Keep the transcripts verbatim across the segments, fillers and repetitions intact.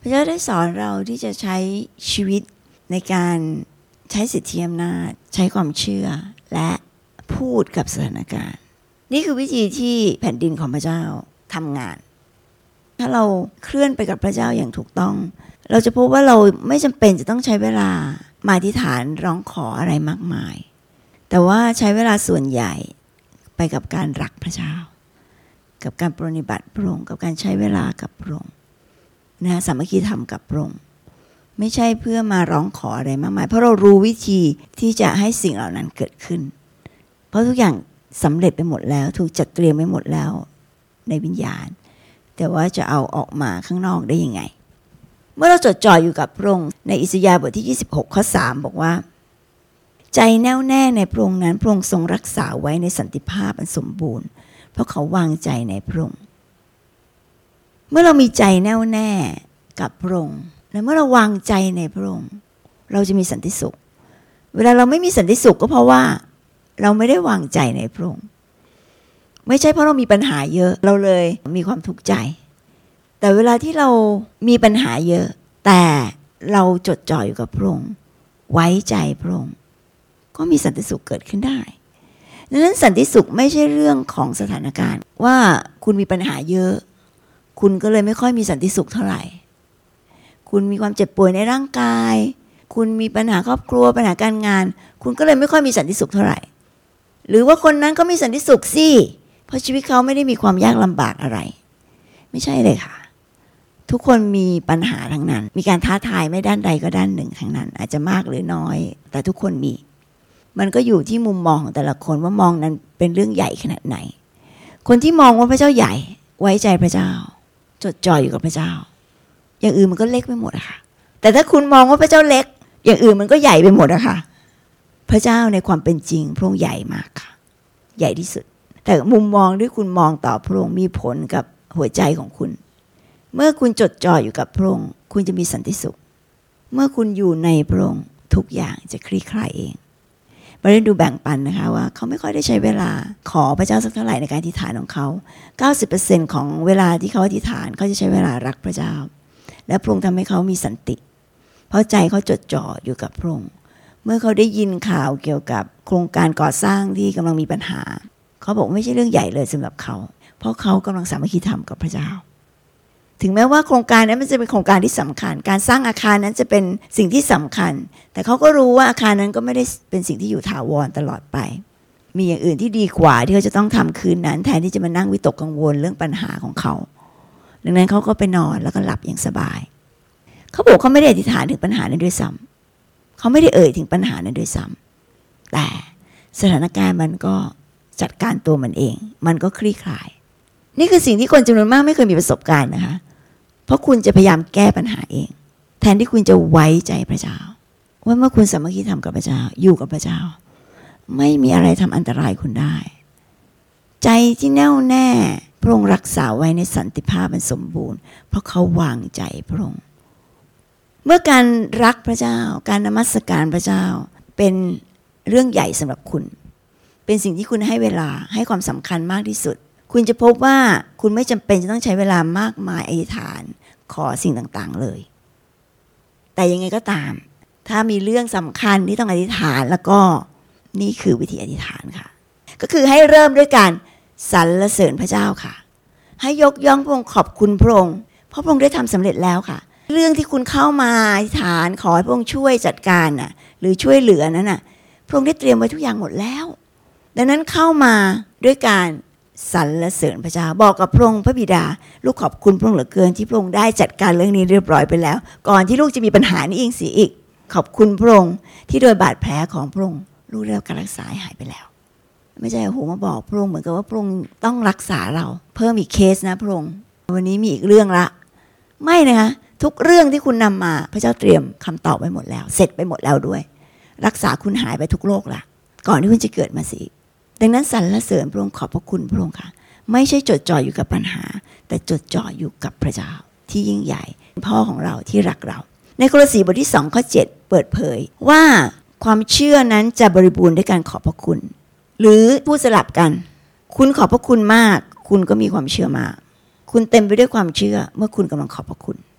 ระเจ้าได้สอนเราที่จะใช้ชีวิตในการใช้สิทธิอำนาจใช้ความเชื่อและพูดกับสถานการณ์นี่คือวิธีที่แผ่นดินของพระเจ้าทำงานถ้าเราเคลื่อนไปกับพระเจ้าอย่างถูกต้องเราจะพบว่าเราไม่จำเป็นจะต้องใช้เวลามาอธิษฐานร้องขออะไรมากมายแต่ว่าใช้เวลาส่วนใหญ่ไปกับการรักพระเจ้ากับการปฏิบัติพระองค์กับการใช้เวลากับพระองค์นะสามัคคีธรรมกับพระองค์ไม่ใช่เพื่อมาร้องขออะไรมากมายเพราะเรารู้วิธีที่จะให้สิ่งเหล่านั้นเกิดขึ้นเพราะทุกอย่างสำเร็จไปหมดแล้วถูกจัดเตรียมไปหมดแล้วในวิญญาณแต่ว่าจะเอาออกมาข้างนอกได้ยังไงเมื่อเราจดจ่ออยู่กับพระองค์ในอิสยาห์บทที่ยี่สิบหกข้อสามบอกว่าใจแน่วแน่ในพระองค์นั้นพระองค์ทรงรักษาไว้ในสันติภาพอันสมบูรณ์เพราะเขาวางใจในพระองค์เมื่อเรามีใจแน่วแน่กับพระองค์และเมื่อเราวางใจในพระองค์เราจะมีสันติสุขเวลาเราไม่มีสันติสุขก็เพราะว่าเราไม่ได้วางใจในพระองค์ไม่ใช่เพราะเรามีปัญหาเยอะเราเลยมีความทุกข์ใจแต่เวลาที่เรามีปัญหาเยอะแต่เราจดจ่ออยู่กับพระองค์ไว้ใจพระองค์ก็มีสันติสุขเกิดขึ้นได้ดังนั้นสันติสุขไม่ใช่เรื่องของสถานการณ์ว่าคุณมีปัญหาเยอะคุณก็เลยไม่ค่อยมีสันติสุขเท่าไหร่คุณมีความเจ็บป่วยในร่างกายคุณมีปัญหาครอบครัวปัญหาการงานคุณก็เลยไม่ค่อยมีสันติสุขเท่าไหร่หรือว่าคนนั้นก็มีสันติสุขสิเพราะชีวิตเขาไม่ได้มีความยากลำบากอะไรไม่ใช่เลยค่ะทุกคนมีปัญหาทั้งนั้นมีการท้าทายไม่ด้านใดก็ด้านหนึ่งทั้งนั้นอาจจะมากหรือน้อยแต่ทุกคนมีมันก็อยู่ที่มุมมองของแต่ละคนว่ามองนั้นเป็นเรื่องใหญ่ขนาดไหนคนที่มองว่าพระเจ้าใหญ่ไว้ใจพระเจ้าจดจ่ออยู่กับพระเจ้าอย่างอื่นมันก็เล็กไปหมดอะค่ะแต่ถ้าคุณมองว่าพระเจ้าเล็กอย่างอื่นมันก็ใหญ่ไปหมดอะค่ะพระเจ้าในความเป็นจริงพระองค์ใหญ่มากค่ะใหญ่ที่สุดแต่มุมมองที่คุณมองต่อพระองค์มีผลกับหัวใจของคุณเมื่อคุณจดจ่ออยู่กับพระองค์คุณจะมีสันติสุขเมื่อคุณอยู่ในพระองค์ทุกอย่างจะคลี่คลายเองมาเรียนดูแบ่งปันนะคะว่าเขาไม่ค่อยได้ใช้เวลาขอพระเจ้าสักเท่าไหร่ในการอธิษฐานของเขา เก้าสิบเปอร์เซ็นต์ ของเวลาที่เขาอธิษฐานเขาจะใช้เวลารักพระเจ้าและพระองค์ทำให้เขามีสันติเพราะใจเขาจดจ่ออยู่กับพระองค์เมื่อเขาได้ยินข่าวเกี่ยวกับโครงการก่อสร้างที่กำลังมีปัญหาเขาบอกไม่ใช่เรื่องใหญ่เลยสำหรับเขาเพราะเขากำลังสามัคคีธรรมกับพระเจ้าถึงแม้ว่าโครงการนั้นมันจะเป็นโครงการที่สำคัญการสร้างอาคารนั้นจะเป็นสิ่งที่สำคัญแต่เขาก็รู้ว่าอาคารนั้นก็ไม่ได้เป็นสิ่งที่อยู่ถาวรตลอดไปมีอย่างอื่นที่ดีกว่าที่เขาจะต้องทำคืนนั้นแทนที่จะมานั่งวิตกกังวลเรื่องปัญหาของเขาดังนั้นเขาก็ไปนอนแล้วก็หลับอย่างสบายเขาบอกเขาไม่ได้อธิษฐานถึงปัญหานั้นด้วยซ้ำเขาไม่ได้เอ่ยถึงปัญหานั้นด้วยซ้ำแต่สถานการณ์มันก็จัดการตัวมันเองมันก็คลี่คลายนี่คือสิ่งที่คนจำนวนมากไม่เคยมีประสบการณ์นะคะเพราะคุณจะพยายามแก้ปัญหาเองแทนที่คุณจะไว้ใจพระเจ้าว่าเมื่อคุณสามัคคีธรรมกับพระเจ้าอยู่กับพระเจ้าไม่มีอะไรทำอันตรายคุณได้ใจที่แน่วแน่พระองค์รักษาไว้ในสันติภาพมันสมบูรณ์เพราะเขาวางใจพระองค์เมื่อการรักพระเจ้าการนมัสการพระเจ้าเป็นเรื่องใหญ่สำหรับคุณเป็นสิ่งที่คุณให้เวลาให้ความสำคัญมากที่สุดคุณจะพบว่าคุณไม่จำเป็นจะต้องใช้เวลามากมายอธิษฐานขอสิ่งต่างๆเลยแต่ยังไงก็ตามถ้ามีเรื่องสำคัญที่ต้องอธิษฐานแล้วก็นี่คือวิธีอธิษฐานค่ะก็คือให้เริ่มด้วยการสรรเสริญพระเจ้าค่ะให้ยกย่องพระองค์ขอบคุณพระองค์เพราะพระองค์ได้ทำสำเร็จแล้วค่ะเรื่องที่คุณเข้ามาอธิษฐานขอให้พระองค์ช่วยจัดการน่ะหรือช่วยเหลือนั้นน่ะพระองค์ได้เตรียมไว้ทุกอย่างหมดแล้วดังนั้นเข้ามาด้วยการสรรเสริญพระเจ้าบอกกับพระองค์พระบิดาลูกขอบคุณพระองค์เหลือเกินที่พระองค์ได้จัดการเรื่องนี้เรียบร้อยไปแล้วก่อนที่ลูกจะมีปัญหานี้เองเสียอีกขอบคุณพระองค์ที่โดยบาดแผลของพระองค์ลูกได้รับการรักษาหายไปแล้วไม่ใช่โอ้โหมาบอกพระองค์เหมือนกับว่าพระองค์ต้องรักษาเราเพิ่มอีกเคสนะพระองค์วันนี้มีอีกเรื่องละไม่นะคะทุกเรื่องที่คุณนำมาพระเจ้าเตรียมคำตอบไว้หมดแล้วเสร็จไปหมดแล้วด้วยรักษาคุณหายไปทุกโรคละก่อนที่คุณจะเกิดมาสิดังนั้นสรรเสริญพระองค์ขอบพระคุณพระองค์ค่ะไม่ใช่จดจ่ออยู่กับปัญหาแต่จดจ่ออยู่กับพระเจ้าที่ยิ่งใหญ่พ่อของเราที่รักเราในโคโลสีบทที่สองข้อเจ็ดเปิดเผยว่าความเชื่อนั้นจะบริบูรณ์ด้วยการขอบพระคุณหรือพูดสลับกันคุณขอบพระคุณมากคุณก็มีความเชื่อมากคุณเต็มไปด้วยความเชื่อเมื่อคุณกำลังขอบพระคุณ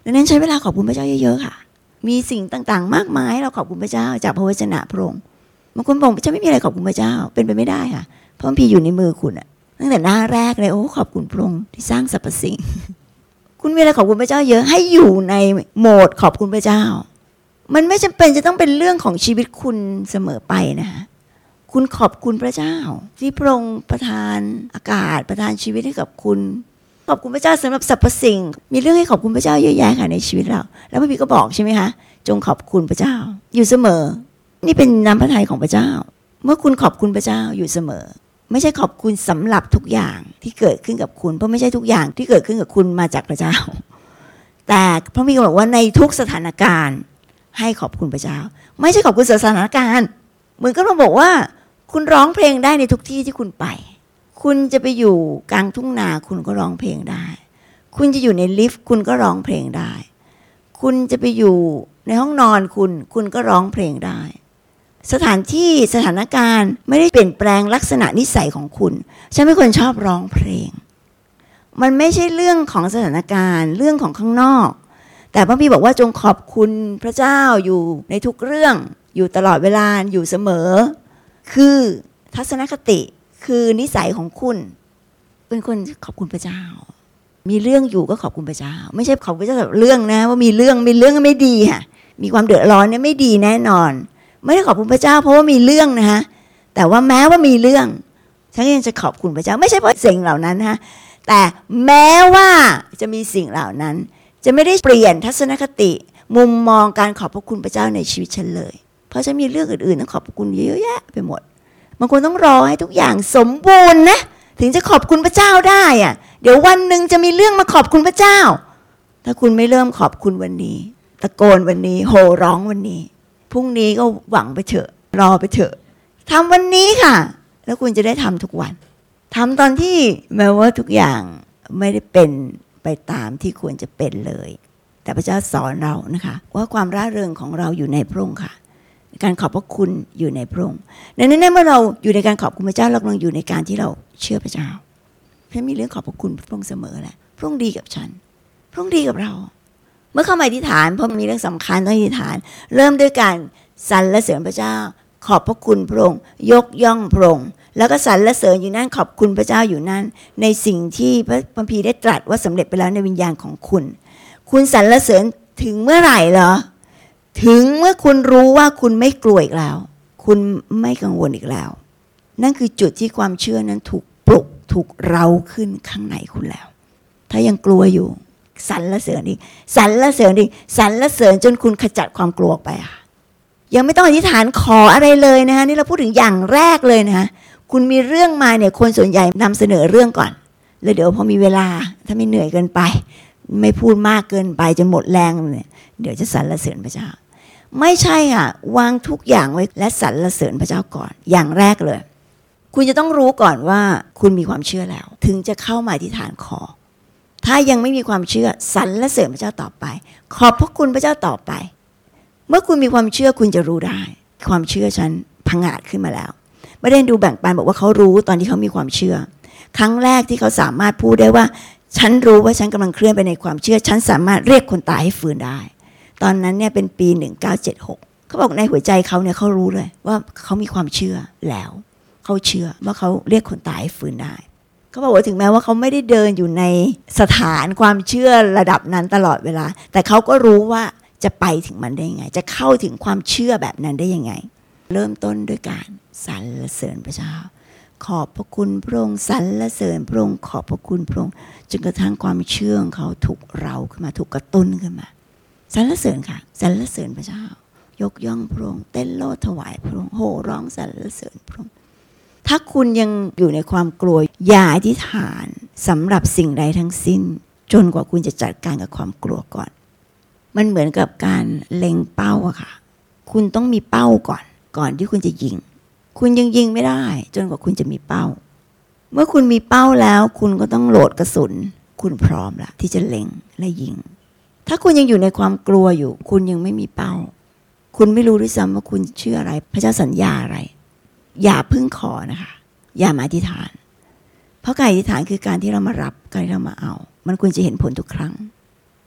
ดังนั้นใช้เวลาขอบคุณพระเจ้าเยอะๆค่ะมีสิ่งต่างๆมากมายเราขอบคุณพระเจ้าจากพระวจนะพระองค์บางคนบอกจะไม่มีอะไรขอบคุณพระเจ้าเป็นไปไม่ได้ค่ะเพราะพี่อยู่ในมือคุณอะตั้งแต่หน้าแรกเลยโอ้ขอบคุณพระองค์ที่สร้างสรรพสิ่ง คุณมีอะไรขอบคุณพระเจ้าเยอะให้อยู่ในโหมดขอบคุณพระเจ้ามันไม่จำเป็นจะต้องเป็นเรื่องของชีวิตคุณเสมอไปนะคะคุณขอบคุณพระเจ้าที่พระองค์ประทานอากาศประทานชีวิตให้กับคุณขอบคุณพระเจ้าสำหรับสรรพสิ่งมีเรื่องให้ขอบคุณพระเจ้าเยอะแยะค่ะในชีวิตเราแล้วพระบิดาก็บอกใช่ไหมคะจงขอบคุณพระเจ้าอยู่เสมอนี่เป็นน้ำพระทัยของพระเจ้าเมื่อคุณขอบคุณพระเจ้าอยู่เสมอไม่ใช่ขอบคุณสำหรับทุกอย่างที่เกิดขึ้นกับคุณเพราะไม่ใช่ทุกอย่างที่เกิดขึ้นกับคุณมาจากพระเจ้าแต่พระบิดาบอกว่าในทุกสถานการณ์ให้ขอบคุณพระเจ้าไม่ใช่ขอบคุณสถานการณ์เหมือนกับเราบอกว่าคุณร้องเพลงได้ในทุกที่ที่คุณไปคุณจะไปอยู่กลางทุ่งนาคุณก็ร้องเพลงได้คุณจะอยู่ในลิฟต์คุณก็ร้องเพลงได้คุณจะไปอยู่ในห้องนอนคุณคุณก็ร้องเพลงได้สถานที่สถานการณ์ไม่ได้เปลี่ยนแปลงลักษณะนิสัยของคุณฉันเป็นคนชอบร้องเพลงมันไม่ใช่เรื่องของสถานการณ์เรื่องของข้างนอกแต่พระพี่บอกว่าจงขอบคุณพระเจ้าอยู่ในทุกเรื่องอยู่ตลอดเวลาอยู่เสมอคือทัศนคติคือนิสัยของคุณเป็นคนขอบคุณพระเจ้ามีเรื่องอยู่ก็ขอบคุณพระเจ้าไม่ใช่ขอบคุณพระเจ้าแบบเรื่องนะว่ามีเรื่องมีเรื่องไม่ดีค่ะมีความเดือดร้อนเนี่ยไม่ดีแน่นอนไม่ได้ขอบคุณพระเจ้าเพราะว่ามีเรื่องนะฮะแต่ว่าแม้ว่ามีเรื่องฉันก็ยังจะขอบคุณพระเจ้าไม่ใช่เพราะสิ่งเหล่านั้นนะแต่แม้ว่าจะมีสิ่งเหล่านั้นจะไม่ได้เปลี่ยนทัศนคติมุมมองการขอบพระคุณพระเจ้าในชีวิตฉันเลยเพราะฉันมีเรื่องอื่นๆต้องขอบพระคุณเยอะแยะไปหมดบางคนต้องรอให้ทุกอย่างสมบูรณ์นะถึงจะขอบคุณพระเจ้าได้อะเดี๋ยววันหนึ่งจะมีเรื่องมาขอบคุณพระเจ้าถ้าคุณไม่เริ่มขอบคุณวันนี้ตะโกนวันนี้โห่ร้องวันนี้พรุ่งนี้ก็หวังไปเถอะรอไปเถอะทำวันนี้ค่ะแล้วคุณจะได้ทำทุกวันทำตอนที่แม้ว่าทุกอย่างไม่ได้เป็นไปตามที่ควรจะเป็นเลยแต่พระเจ้าสอนเรานะคะว่าความร่าเริงของเราอยู่ในพระองค์ค่ะการขอบพระคุณอยู่ในพระองค์ดังนั้นเมื่อเราอยู่ในการขอบคุณพระเจ้าเรากำลังอยู่ในการที่เราเชื่อพระเจ้าฉันมีเรื่องขอบพระคุณพระองค์เสมอแหละพระองค์ดีกับฉันพระองค์ดีกับเราเมื่อเข้ามาอธิษฐานเพราะมีเรื่องสำคัญต้องอธิษฐานเริ่มด้วยการสรรเสริญพระเจ้าขอบพระคุณพระองค์ยกย่องพระองค์แล้วก็สรรเสริญอยู่นั่นขอบคุณพระเจ้าอยู่นั่นในสิ่งที่พระคัมภีร์ได้ตรัสว่าสำเร็จไปแล้วในวิญญาณของคุณคุณสรรเสริญถึงเมื่อไหร่เหรอถึงเมื่อคุณรู้ว่าคุณไม่กลัวอีกแล้วคุณไม่กังวลอีกแล้วนั่นคือจุดที่ความเชื่อนั้นถูกปลุกถูกเร้าขึ้นข้างในคุณแล้วถ้ายังกลัวอยู่สรรเสริญอีกสรรเสริญอีกสรรเสริญจนคุณขจัดความกลัวไปค่ะยังไม่ต้องอธิษฐานขออะไรเลยนะคะนี่เราพูดถึงอย่างแรกเลยนะคะคุณมีเรื่องมาเนี่ยคนส่วนใหญ่นำเสนอเรื่องก่อนแล้วเดี๋ยวพอมีเวลาถ้าไม่เหนื่อยเกินไปไม่พูดมากเกินไปจนหมดแรงเนี่ยเดี๋ยวจะสรรเสริญพระเจ้าไม่ใช่ค่ะวางทุกอย่างไว้และสรรเสริญพระเจ้าก่อนอย่างแรกเลยคุณจะต้องรู้ก่อนว่าคุณมีความเชื่อแล้วถึงจะเข้ามาอธิษฐานขอถ้ายังไม่มีความเชื่อสรรเสริญพระเจ้าต่อไปขอบพระคุณพระเจ้าต่อไปเมื่อคุณมีความเชื่อคุณจะรู้ได้ความเชื่อฉันผงาดขึ้นมาแล้วไม่ได้ดูแบ่งปันบอกว่าเขารู้ตอนที่เขามีความเชื่อครั้งแรกที่เขาสามารถพูดได้ว่าฉันรู้ว่าฉันกำลังเคลื่อนไปในความเชื่อฉันสามารถเรียกคนตายให้ฟื้นได้ตอนนั้นเนี่ยเป็นปีหนึ่งเก้าเจ็ดหกเขาบอกในหัวใจเขาเนี่ยเขารู้เลยว่าเขามีความเชื่อแล้วเขาเชื่อว่าเขาเรียกคนตายให้ฟื้นได้เขาบอกว่าถึงแม้ว่าเขาไม่ได้เดินอยู่ในสถานความเชื่อระดับนั้นตลอดเวลาแต่เขาก็รู้ว่าจะไปถึงมันได้ยังไงจะเข้าถึงความเชื่อแบบนั้นได้ยังไงเริ่มต้นด้วยการสรรเสริญพระเจ้าขอบพระคุณพระองค์สรรเสริญพระองค์ขอบพระคุณพระองค์จนกระทั่งความเชื่อของเขาถูกเร้าขึ้นมาถูกกระตุ้นขึ้นมาสรรเสริญค่ะสรรเสริญพระเจ้ายกย่องพระองค์เต้นโลดถวายพระองค์โห่ร้องสรรเสริญพระองค์ถ้าคุณยังอยู่ในความกลัวอย่าอธิษฐานสำหรับสิ่งใดทั้งสิ้นจนกว่าคุณจะจัดการกับความกลัวก่อนมันเหมือนกับการเล็งเป้าอะค่ะคุณต้องมีเป้าก่อนก่อนที่คุณจะยิงคุณยังยิงไม่ได้จนกว่าคุณจะมีเป้าเมื่อคุณมีเป้าแล้วคุณก็ต้องโหลดกระสุนคุณพร้อมละที่จะเล็งและยิงถ้าคุณยังอยู่ในความกลัวอยู่คุณยังไม่มีเป้าคุณไม่รู้ด้วยซ้ำว่าคุณเชื่ออะไรพระเจ้าสัญญาอะไรอย่าพึ่งขอนะคะอย่ามาอธิษฐานเพราะการอธิษฐานคือการที่เรามารับการที่เรามาเอามันควรจะเห็นผลทุกครั้ง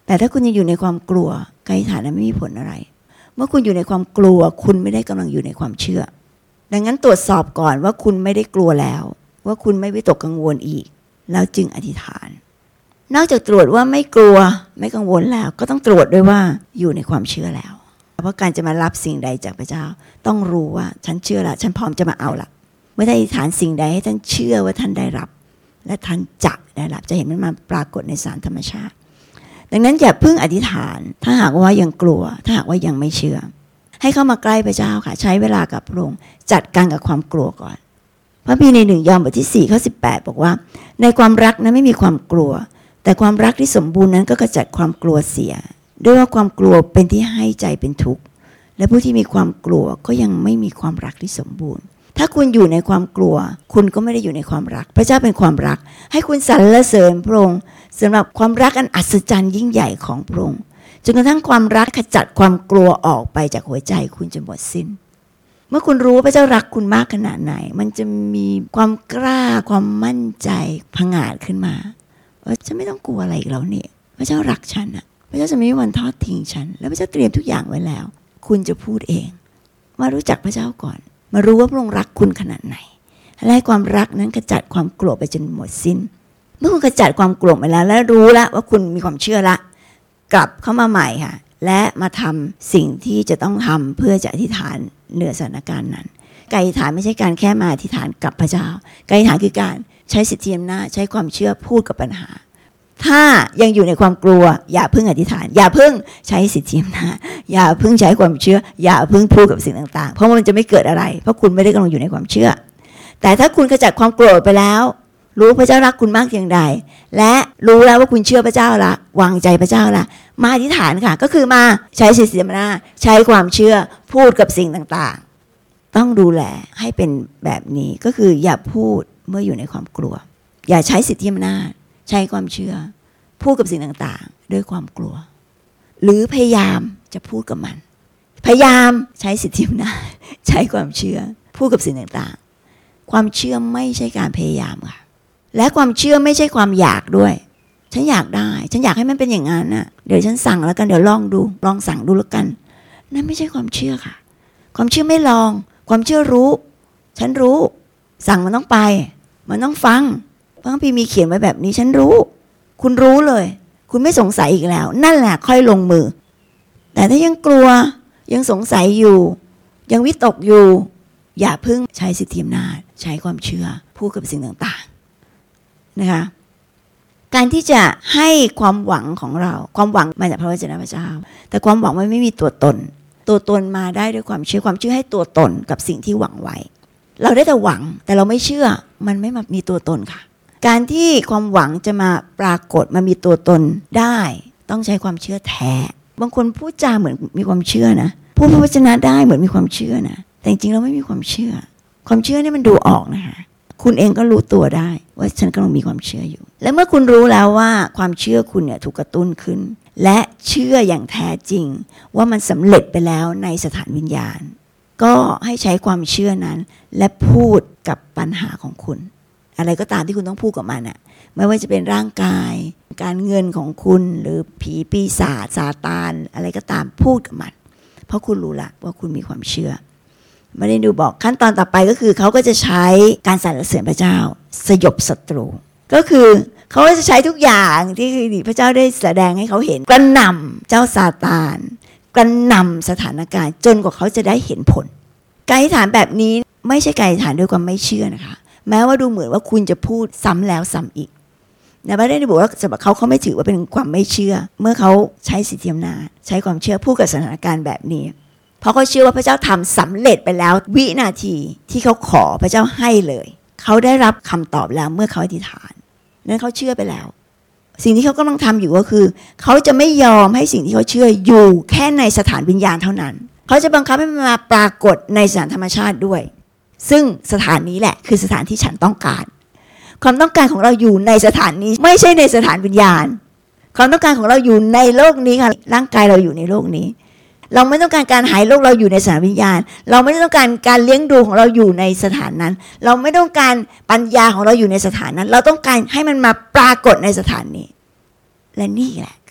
แต่ถ้าคุณยังอยู่ในความกลัวการอธิษฐานนั้นไม่มีผลอะไรเมื่อคุณอยู่ในความกลัวคุณไม่ได้กำลังอยู่ในความเชื่อดังนั้นตรวจสอบก่อนว่าคุณไม่ได้กลัวแล้วว่าคุณไม่วิตกกังวลอีกแล้วจึงอธิษฐานนอกจากตรวจว่าไม่กลัวไม่กังวลแล้วก็ต้องตรวจด้วยว่าอยู่ในความเชื่อแล้วเพราะการจะมารับสิ่งใดจากพระเจ้าต้องรู้ว่าฉันเชื่อละฉันพร้อมจะมาเอาละเมื่อได้อธิษฐานสิ่งใดให้ท่านเชื่อว่าท่านได้รับและท่านจะได้รับจะเห็นมันมาปรากฏในสารธรรมชาติดังนั้นอย่าเพิ่งอธิษฐานถ้าหากว่ายังกลัวถ้าหากว่ายังไม่เชื่อให้เข้ามาใกล้พระเจ้าค่ะใช้เวลากับพระองค์จัดการกับความกลัวก่อนพระพีในหนึ่งยอห์นบทที่สี่ข้อสิบแปดบอกว่าในความรักนั้นไม่มีความกลัวแต่ความรักที่สมบูรณ์นั้นก็ขจัดความกลัวเสียด้วยว่าความกลัวเป็นที่ให้ใจเป็นทุกข์และผู้ที่มีความกลัวก็ยังไม่มีความรักที่สมบูรณ์ถ้าคุณอยู่ในความกลัวคุณก็ไม่ได้อยู่ในความรักพระเจ้าเป็นความรักให้คุณสรรเสริญพระองค์สำหรับความรักอันอัศจรรย์ยิ่งใหญ่ของพระองค์จนกระทั่งความรักขจัดความกลัวออกไปจากหัวใจคุณจนหมดสิ้นเมื่อคุณรู้ว่าพระเจ้ารักคุณมากขนาดไหนมันจะมีความกล้าความมั่นใจผงาดขึ้นมาว่าฉันไม่ต้องกลัวอะไรอีกแล้วเนี่ยพระเจ้ารักฉันอะพระเจ้าจะไม่มีวันทอดทิ้งฉันแล้วพระเจ้าเตรียมทุกอย่างไว้แล้วคุณจะพูดเองมารู้จักพระเจ้าก่อนมารู้ว่าพระองค์รักคุณขนาดไหนและให้ความรักนั้นขจัดความกลัวไปจนหมดสิ้นเมื่อคุณขจัดความกลัวไปแล้วและรู้แล้วว่าคุณมีความเชื่อละกลับเข้ามาใหม่ค่ะและมาทำสิ่งที่จะต้องทำเพื่อจะอธิษฐานเหนือสถานการณ์นั้นการอธิษฐานไม่ใช่การแค่มาอธิษฐานกับพระเจ้าการอธิษฐานคือการใช้สิทธิอำนาจใช้ความเชื่อพูดกับปัญหาถ้ายังอยู่ในความกลัวอย่าเพิ่งอธิษฐานอย่าเพิ่งใช้สิทธิอำนาจอย่าเพิ่งใช้ความเชื่ออย่าเพิ่งพูดกับสิ่งต่างๆเพราะมันจะไม่เกิดอะไรเพราะคุณไม่ได้กำลังอยู่ในความเชื่อแต่ถ้าคุณขจัดความกลัวไปแล้วรู้พระเจ้ารักคุณมากอย่างไรและรู้แล้วว่าคุณเชื่อพระเจ้าละวางใจพระเจ้าละมาอธิษฐานค่ะก็คือมาใช้สิทธิอำนาจใช้ความเชื่อพูดกับสิ่งต่างๆต้องดูแลให้เป็นแบบนี้ก็คืออย่าพูดเมื่ออยู่ในความกลัวอย่าใช้สิทธิอำนาจใช้ความเชื่อพูดกับสิ่งต่างๆด้วยความกลัวหรือพยายามจะพูดกับมันพยายามใช้สิทธิอำนาจใช้ความเชื่อพูดกับสิ่งต่างๆความเชื่อไม่ใช่การพยายามค่ะและความเชื่อไม่ใช่ความอยากด้วยฉันอยากได้ฉันอยากให้มันเป็นอย่างนั้นน่ะเดี๋ยวฉันสั่งแล้วกันเดี๋ยวลองดูลองสั่งดูแล้วกันนั่นไม่ใช่ความเชื่อค่ะความเชื่อไม่ลองความเชื่อรู้ฉันรู้สั่งมันต้องไปมันต้องฟังพระคัมภีร์มีเขียนไว้แบบนี้ฉันรู้คุณรู้เลยคุณไม่สงสัยอีกแล้วนั่นแหละค่อยลงมือแต่ถ้ายังกลัวยังสงสัยอยู่ยังวิตกอยู่อย่าเพิ่งใช้สิทธิอำนาจใช้ความเชื่อพูดกับสิ่งต่างๆนะคะการที่จะให้ความหวังของเราความหวังมาจากพระวจนะพระเจ้าแต่ความหวังมันไม่มีตัวตนตัวตนมาได้ด้วยความเชื่อความเชื่อให้ตัวตนกับสิ่งที่หวังไว้เราได้แต่หวังแต่เราไม่เชื่อมันไม่มามีตัวตนค่ะการที่ความหวังจะมาปรากฏมามีตัวตนได้ต้องใช้ความเชื่อแท้บางคนพูดจาเหมือนมีความเชื่อนะพูดพระวจนะได้เหมือนมีความเชื่อนะแต่จริงๆเราไม่มีความเชื่อความเชื่อนี่มันดูออกนะคะคุณเองก็รู้ตัวได้ว่าฉันกำลังมีความเชื่ออยู่และเมื่อคุณรู้แล้วว่าความเชื่อคุณเนี่ยถูกกระตุ้นขึ้นและเชื่ออย่างแท้จริงว่ามันสำเร็จไปแล้วในสถานวิญญาณก็ให้ใช้ความเชื่อนั้นและพูดกับปัญหาของคุณอะไรก็ตามที่คุณต้องพูดกับมันน่ะไม่ว่าจะเป็นร่างกายการเงินของคุณหรือผีปีศาจซาตานอะไรก็ตามพูดกับมันเพราะคุณรู้ละว่าคุณมีความเชื่อไม่ได้ดูบอกขั้นตอนต่อไปก็คือเขาก็จะใช้การสรรเสริญพระเจ้าสยบศัตรูก็คือเขาจะใช้ทุกอย่างที่พระเจ้าได้แสดงให้เขาเห็นกระหน่ำเจ้าซาตานกระหน่ำสถานการณ์จนกว่าเขาจะได้เห็นผลการอธิษฐานแบบนี้ไม่ใช่การอธิษฐานด้วยความไม่เชื่อนะคะแม้ว่าดูเหมือนว่าคุณจะพูดซ้ำแล้วซ้ำอีกนะไม่ได้บอกว่าสำหรับเขาเขาไม่ถือว่าเป็นความไม่เชื่อเมื่อเขาใช้สิทธิอำนาจใช้ความเชื่อพูดกับสถานการณ์แบบนี้เพราะเขาเชื่อว่าพระเจ้าทำสำเร็จไปแล้ววินาทีที่เขาขอพระเจ้าให้เลยเขาได้รับคำตอบแล้วเมื่อเขาอธิษฐานนั้นเขาเชื่อไปแล้วสิ่งที่เขากำลังทำอยู่ก็คือเขาจะไม่ยอมให้สิ่งที่เขาเชื่ออยู่แค่ในสถานวิญญาณเท่านั้นเขาจะบังคับให้มันมาปรากฏในสถานธรรมชาติด้วยซึ่งสถานนี้แหละคือสถานที่ฉันต้องการความต้องการของเราอยู่ในสถานนี้ไม่ใช่ในสถานวิญญาณความต้องการของเราอยู่ในโลกนี้ค่ะร่างกายเราอยู่ในโลกนี้เราไม่ต้องการการหายโรคเราอยู่ในสถานวิญญาณเราไม่ต้องการการเลี้ยงดูของเราอยู่ในสถานนั้นเราไม่ต้องการปัญญาของเราอยู่ในสถานนั้นเราต้องการให้มันมาปรากฏในสถานนี้และนี่แหละค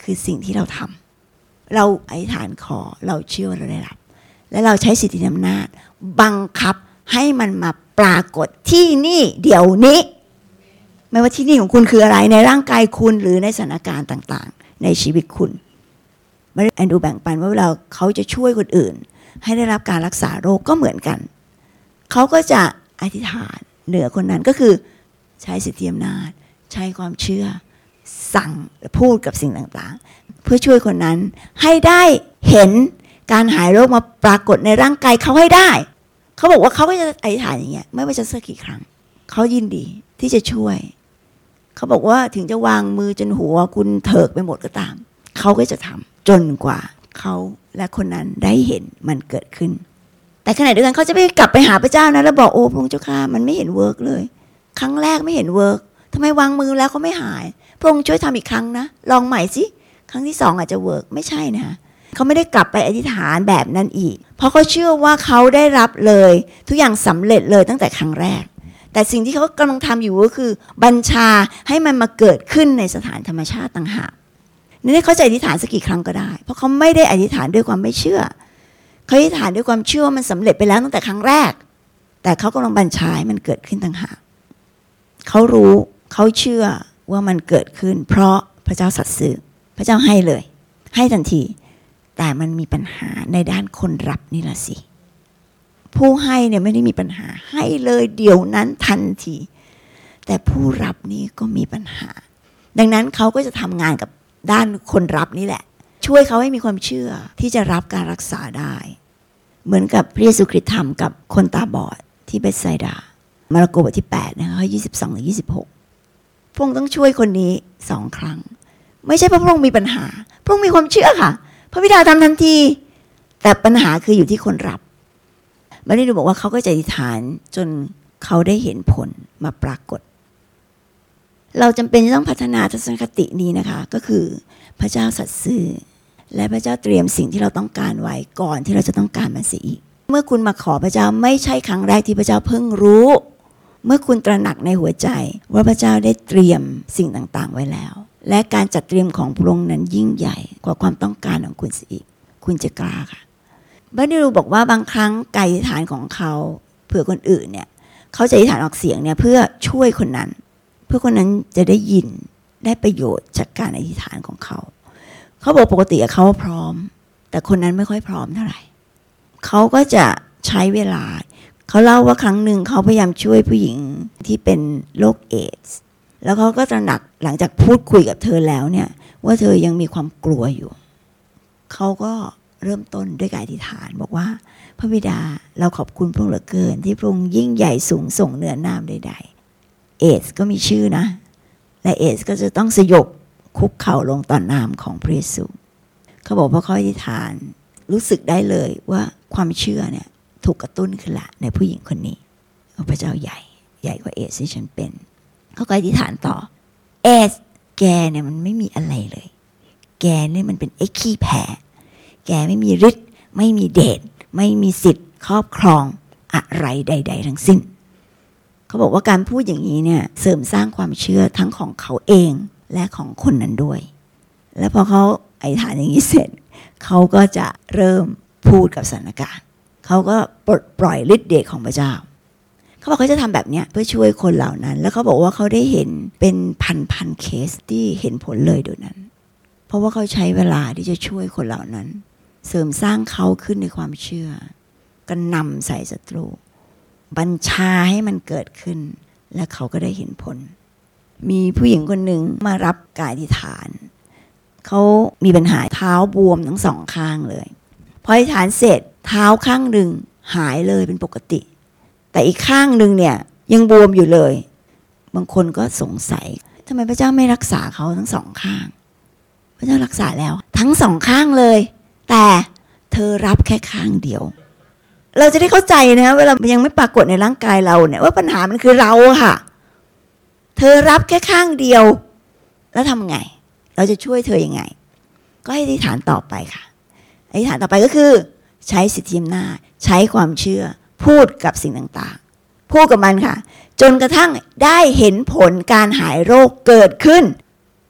คือสิ่งที่เราทำเราอธิษฐานขอเราเชื่อว่าเราได้รับและเราใช้สิทธิอำนาจบังคับให้มันมาปรากฏที่นี่เดี๋ยวนี้ไม่ว่าที่นี่ของคุณคืออะไรในร่างกายคุณหรือในสถานการณ์ต่างๆในชีวิตคุณมาแอนดูแบ่งปันว่าเวลาเขาจะช่วยคนอื่นให้ได้รับการรักษาโรคก็เหมือนกันเขาก็จะอธิษฐานเหนือคนนั้นก็คือใช้สิทธิอำนาจใช้ความเชื่อสั่งพูดกับสิ่งต่างๆเพื่อช่วยคนนั้นให้ได้เห็นการหายโรคมาปรากฏในร่างกายเขาให้ได้เขาบอกว่าเขาก็จะอธิษฐานอย่างเงี้ยไม่ว่าจะสักกี่ครั้งเขายินดีที่จะช่วยเขาบอกว่าถึงจะวางมือจนหัวคุณเถิกไปหมดก็ตามเขาก็จะทำจนกว่าเขาและคนนั้นได้เห็นมันเกิดขึ้นแต่ขณะเดียวกันเขาจะไม่กลับไปหาพระเจ้านะแล้วบอกโอ้พระองค์เจ้าข้ามันไม่เห็นเวิร์กเลยครั้งแรกไม่เห็นเวิร์กทำไมวางมือแล้วเขาไม่หายพระองค์ช่วยทำอีกครั้งนะลองใหม่สิครั้งที่สองอาจจะเวิร์กไม่ใช่นะเขาไม่ได้กลับไปอธิษฐานแบบนั้นอีกเพราะเขาเชื่อว่าเขาได้รับเลยทุกอย่างสำเร็จเลยตั้งแต่ครั้งแรกแต่สิ่งที่เขากำลังทำอยู่ก็คือบัญชาให้มันมาเกิดขึ้นในสถานธรรมชาติต่างหากนี่เขาจะอธิษฐานสักกี่ครั้งก็ได้เพราะเขาไม่ได้อธิษฐานด้วยความไม่เชื่อเขาอธิษฐานด้วยความเชื่อว่ามันสำเร็จไปแล้วตั้งแต่ครั้งแรกแต่เขากำลังบัญชาให้มันเกิดขึ้นต่างหากเขารู้เขาเชื่อว่ามันเกิดขึ้นเพราะพระเจ้าสัตย์ซื่อพระเจ้าให้เลยให้ทันทีแต่มันมีปัญหาในด้านคนรับนี่ละสิผู้ให้เนี่ยไม่ได้มีปัญหาให้เลยเดี๋ยวนั้นทันทีแต่ผู้รับนี่ก็มีปัญหาดังนั้นเขาก็จะทำงานกับด้านคนรับนี่แหละช่วยเขาให้มีความเชื่อที่จะรับการรักษาได้เหมือนกับพระเยซูคริสต์ทำกับคนตาบอดที่เบธไซดามาระโกบทที่แปดนะคะข้อยี่สิบสองถึงยี่สิบหกพระองค์ต้องช่วยคนนี้สองครั้งไม่ใช่เพราะพระองค์มีปัญหาพระองค์มีความเชื่อค่ะพระบิดาทำทันทีแต่ปัญหาคืออยู่ที่คนรับมาได้ดูบอกว่าเขาก็จะอธิษฐานจนเขาได้เห็นผลมาปรากฏเราจำเป็นต้องพัฒนาทัศนคตินี้นะคะก็คือพระเจ้าสัตย์ซื่อและพระเจ้าเตรียมสิ่งที่เราต้องการไว้ก่อนที่เราจะต้องการมันเสียอีกเมื่อคุณมาขอพระเจ้าไม่ใช่ครั้งแรกที่พระเจ้าเพิ่งรู้เมื่อคุณตระหนักในหัวใจว่าพระเจ้าได้เตรียมสิ่งต่างๆไว้แล้วและการจัดเตรียมของพระองค์นั้นยิ่งใหญ่กว่าความต้องการของคุณเสียอีกคุณจะกล้าค่ะบัดนี้เราบอกว่าบางครั้งการอธิษฐานของเขาเผื่อคนอื่นเนี่ยเขาจะอธิษฐานออกเสียงเนี่ยเพื่อช่วยคนนั้นเพื่อคนนั้นจะได้ยินได้ประโยชน์จากการอธิษฐานของเขาเขาบอกปกติเขาพร้อมแต่คนนั้นไม่ค่อยพร้อมเท่าไหร่เขาก็จะใช้เวลาเขาเล่าว่าครั้งหนึ่งเขาพยายามช่วยผู้หญิงที่เป็นโรคเอดส์แล้วเขาก็ตระหนักหลังจากพูดคุยกับเธอแล้วเนี่ยว่าเธอยังมีความกลัวอยู่เขาก็เริ่มต้นด้วยการอธิษฐานบอกว่าพระบิดาเราขอบคุณพระองค์เหลือเกินที่พระองค์ยิ่งใหญ่สูงส่งเหนือน้ำใดๆเอดส์ก็มีชื่อนะและเอดส์ก็จะต้องสยบคุกเข่าลงต่อนามของพระเยซูเขาบอกเพราะเขาอธิษฐานรู้สึกได้เลยว่าความเชื่อเนี่ยถูกกระตุ้นขึ้นละในผู้หญิงคนนี้พระเจ้าใหญ่ใหญ่กว่าเอดส์ที่ฉันเป็นเขาก็อธิษฐานต่อเอดส์แกเนี่ยมันไม่มีอะไรเลยแกเนี่ยมันเป็นไอ้ขี้แพ้แกไม่มีฤทธิ์ไม่มีเดชไม่มีสิทธิ์ครอบครองอะไรใดๆทั้งสิ้นเขาบอกว่าการพูดอย่างนี้เนี่ยเสริมสร้างความเชื่อทั้งของเขาเองและของคนนั้นด้วยแล้วพอเขาอธิษฐานอย่างนี้เสร็จเขาก็จะเริ่มพูดกับสถานการณ์เขาก็ปลดปล่อยฤทธิ์เดชของพระเจ้าเขาบอกเขาจะทำแบบนี้เพื่อช่วยคนเหล่านั้นแล้วเขาบอกว่าเขาได้เห็นเป็นพันพันเคสที่เห็นผลเลยโดยนั้นเพราะว่าเขาใช้เวลาที่จะช่วยคนเหล่านั้นเสริมสร้างเขาขึ้นในความเชื่อกันนำใส่ศัตรูบัญชาให้มันเกิดขึ้นและเขาก็ได้เห็นผลมีผู้หญิงคนหนึ่งมารับการอธิษฐานเขามีปัญหาเท้าบวมทั้งสองข้างเลยพออธิษฐานเสร็จเท้าข้างหนึ่งหายเลยเป็นปกติแต่อีกข้างหนึ่งเนี่ยยังบวมอยู่เลยบางคนก็สงสัยทำไมพระเจ้าไม่รักษาเขาทั้งสองข้างพระเจ้ารักษาแล้วทั้งสองข้างเลยแต่เธอรับแค่ข้างเดียวเราจะได้เข้าใจนะเวลายังไม่ปรากฏในร่างกายเราเนี่ยว่าปัญหามันคือเราค่ะเธอรับแค่ข้างเดียวแล้วทำไงเราจะช่วยเธอยังไงก็ให้อธิษฐานต่อไปค่ะอธิษฐานต่อไปก็คือใช้สิทธิอำนาจใช้ความเชื่อพูดกับสิ่งต่างๆพูดกับมันค่ะจนกระทั่งได้เห็นผลการหายโรคเกิดขึ้น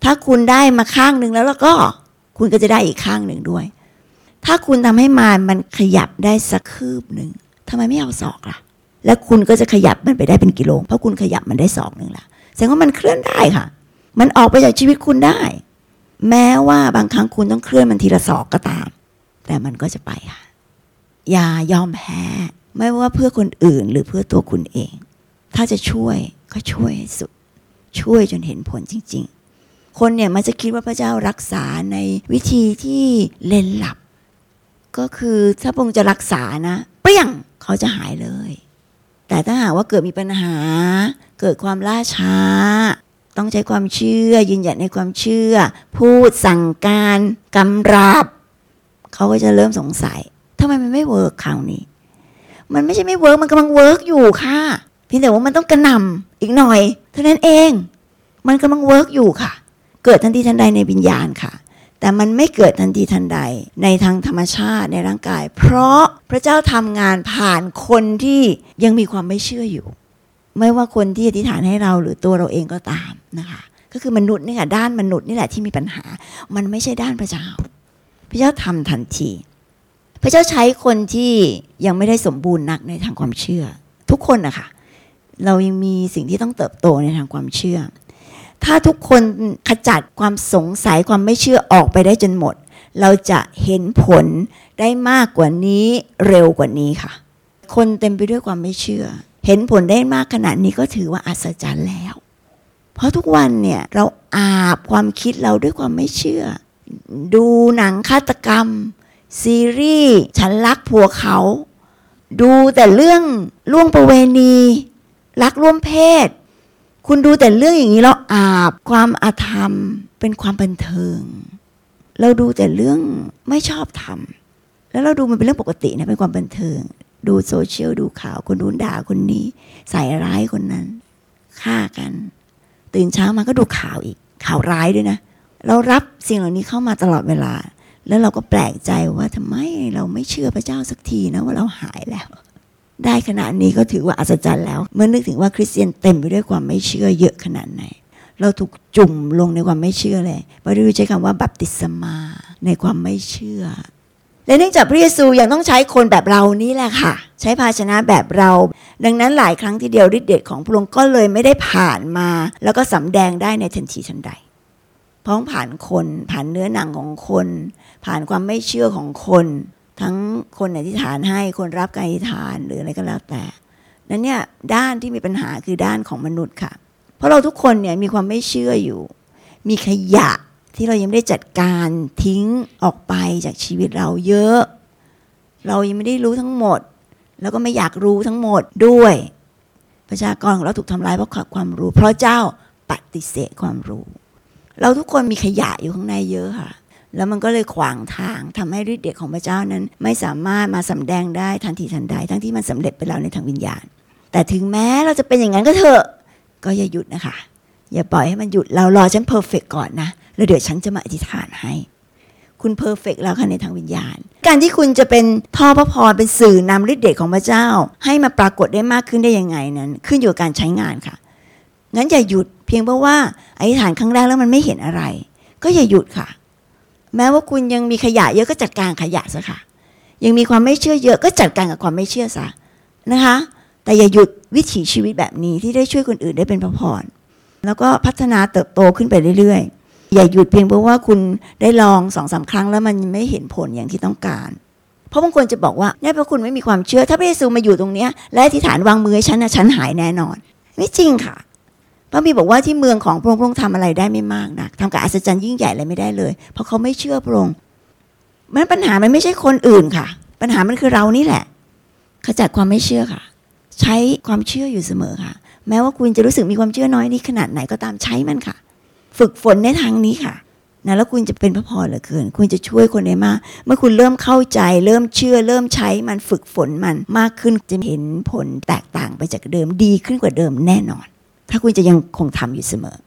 ถ้าคุณได้มาข้างหนึ่งแล้วแล้วก็คุณก็จะได้อีกข้างหนึ่งด้วยถ้าคุณทำให้มารมันขยับได้สักคืบหนึ่งทำไมไม่เอาศอกล่ะแล้วคุณก็จะขยับมันไปได้เป็นกิโลเพราะคุณขยับมันได้ศอกหนึ่งละแสดงว่ามันเคลื่อนได้ค่ะมันออกไปจากชีวิตคุณได้แม้ว่าบางครั้งคุณต้องเคลื่อนมันทีละศอกก็ตามแต่มันก็จะไปค่ะอย่ายอมแพ้ไม่ว่าเพื่อคนอื่นหรือเพื่อตัวคุณเองถ้าจะช่วยก็ช่วยให้สุดช่วยจนเห็นผลจริงๆคนเนี่ยมันจะคิดว่าพระเจ้ารักษาในวิธีที่เล่นลับก็คือถ้าพระองค์จะรักษานะเปรี้ยงเขาจะหายเลยแต่ถ้าหากว่าเกิดมีปัญหาเกิดความล่าช้าต้องใช้ความเชื่อยืนหยัดในความเชื่อพูดสั่งการกำราบเขาก็จะเริ่มสงสัยทำไมมันไม่เวิร์กคราวนี้มันไม่ใช่ไม่เวิร์กมันกำลังเวิร์กอยู่ค่ะเพียงแต่ว่ามันต้องกระหน่ำอีกหน่อยเท่านั้นเองมันกำลังเวิร์กอยู่ค่ะเกิดทันทีทันใดในวิญญาณค่ะแต่มันไม่เกิดทันทีทันใดในทางธรรมชาติในร่างกายเพราะพระเจ้าทำงานผ่านคนที่ยังมีความไม่เชื่ออยู่ไม่ว่าคนที่อธิษฐานให้เราหรือตัวเราเองก็ตามนะคะก็คือมนุษย์นี่ค่ะด้านมนุษย์นี่แหละที่มีปัญหามันไม่ใช่ด้านพระเจ้าพระเจ้าทำทันทีพระเจ้าใช้คนที่ยังไม่ได้สมบูรณ์นักในทางความเชื่อทุกคนนะคะเรายังมีสิ่งที่ต้องเติบโตในทางความเชื่อถ้าทุกคนขจัดความสงสัยความไม่เชื่อออกไปได้จนหมดเราจะเห็นผลได้มากกว่านี้เร็วกว่านี้ค่ะคนเต็มไปด้วยความไม่เชื่อเห็นผลได้มากขนาดนี้ก็ถือว่าอัศจรรย์แล้วเพราะทุกวันเนี่ยเราอาบความคิดเราด้วยความไม่เชื่อดูหนังฆาตกรรมซีรีส์ฉันรักผัวเขาดูแต่เรื่องล่วงประเวณีรักร่วมเพศคุณดูแต่เรื่องอย่างนี้เราอาบความอาธรรมเป็นความบันเทิงเราดูแต่เรื่องไม่ชอบธรรมแล้วเราดูมันเป็นเรื่องปกตินะเป็นความบันเทิงดูโซเชียลดูข่าวคนนู้นด่าคนนี้ใส่ร้ายคนนั้นฆ่ากันตื่นเช้ามาก็ดูข่าวอีกข่าวร้ายด้วยนะเรารับสิ่งเหล่านี้เข้ามาตลอดเวลาแล้วเราก็แปลกใจว่าทำไมเราไม่เชื่อพระเจ้าสักทีนะว่าเราหายแล้วได้ขนาดนี้ก็ถือว่าอัศจรรย์แล้วเมื่อนึกถึงว่าคริสเตียนเต็มไปด้วยความไม่เชื่อเยอะขนาดไหนเราถูกจุ่มลงในความไม่เชื่อเลยพระฤาษีใช้คำว่าบัพติศมาในความไม่เชื่อและเนื่องจากพระเยซูยังต้องใช้คนแบบเรานี่แหละค่ะใช้ภาชนะแบบเราดังนั้นหลายครั้งทีเดียวฤทธิ์เดชของพระองค์ก็เลยไม่ได้ผ่านมาแล้วก็สำแดงได้ในทันทีทันใดเพราะผ่านคนผ่านเนื้อหนังของคนผ่านความไม่เชื่อของคนทั้งคนอธิษฐานให้คนรับการอธิษฐานหรืออะไรก็แล้วแต่นั้นเนี่ยด้านที่มีปัญหาคือด้านของมนุษย์ค่ะเพราะเราทุกคนเนี่ยมีความไม่เชื่ออยู่มีขยะที่เรายังไม่ได้จัดการทิ้งออกไปจากชีวิตเราเยอะเรายังไม่ได้รู้ทั้งหมดแล้วก็ไม่อยากรู้ทั้งหมดด้วยประชากรของเราถูกทำลายเพราะขาดความรู้เพราะเจ้าปฏิเสธความรู้เราทุกคนมีขยะอยู่ข้างในเยอะค่ะแล้วมันก็เลยขวางทางทำให้ฤทธิ์เดชของพระเจ้านั้นไม่สามารถมาสำแดงได้ทันทีทันใดทั้งที่มันสำเร็จไปแล้วในทางวิญญาณแต่ถึงแม้เราจะเป็นอย่างนั้นก็เถอะก็อย่าหยุดนะคะอย่าปล่อยให้มันหยุดเรารอฉันเพอร์เฟกต์ก่อนนะแล้วเดี๋ยวฉันจะมาอธิษฐานให้คุณเพอร์เฟกต์แล้วค่ะในทางวิญญาณการที่คุณจะเป็นท่อพระพรเป็นสื่อนำฤทธิ์เดชของพระเจ้าให้มาปรากฏได้มากขึ้นได้ยังไงนั้นขึ้นอยู่กับการใช้งานค่ะงั้นอย่าหยุดเพียงเพราะว่าอธิษฐานครั้งแรกแล้วมันไม่เห็นอะไรก็อย่าหยุดค่ะแม้ว่าคุณยังมีขยะเยอะก็จัดการขยะซะค่ะยังมีความไม่เชื่อเยอะก็จัดการกับความไม่เชื่อซะนะคะแต่อย่าหยุดวิถีชีวิตแบบนี้ที่ได้ช่วยคนอื่นได้เป็นพระพรแล้วก็พัฒนาเติบโตขึ้นไปเรื่อยๆอย่าหยุดเพียงเพราะว่าคุณได้ลอง สองสาม ครั้งแล้วมันไม่เห็นผลอย่างที่ต้องการเพราะบางคนจะบอกว่าเนี่ยเพราะคุณไม่มีความเชื่อถ้าพระเยซูมาอยู่ตรงเนี้ยและอธิษฐานวางมือให้ฉันนะฉันหายแน่นอนไม่จริงค่ะพระบิดาบอกว่าที่เมืองของพระองค์พระองค์ทำอะไรได้ไม่มากนักทำกับอัศจรรย์ยิ่งใหญ่อะไรไม่ได้เลยเพราะเขาไม่เชื่อพระองค์มันปัญหามันไม่ใช่คนอื่นค่ะปัญหามันคือเรานี่แหละขจัดความไม่เชื่อค่ะใช้ความเชื่ออยู่เสมอค่ะแม้ว่าคุณจะรู้สึกมีความเชื่อน้อยนิดขนาดไหนก็ตามใช้มันค่ะฝึกฝนในทางนี้ค่ะนะแล้วคุณจะเป็นพระพรเหลือเกินคุณจะช่วยคนได้มากเมื่อคุณเริ่มเข้าใจเริ่มเชื่อเริ่มใช้มันฝึกฝนมันมากขึ้นจะเห็นผลแตกต่างไปจากเดิมดีขึ้นกว่าเดิมแน่นอนถ้าคุณจะยังคงทำอยู่เสมอ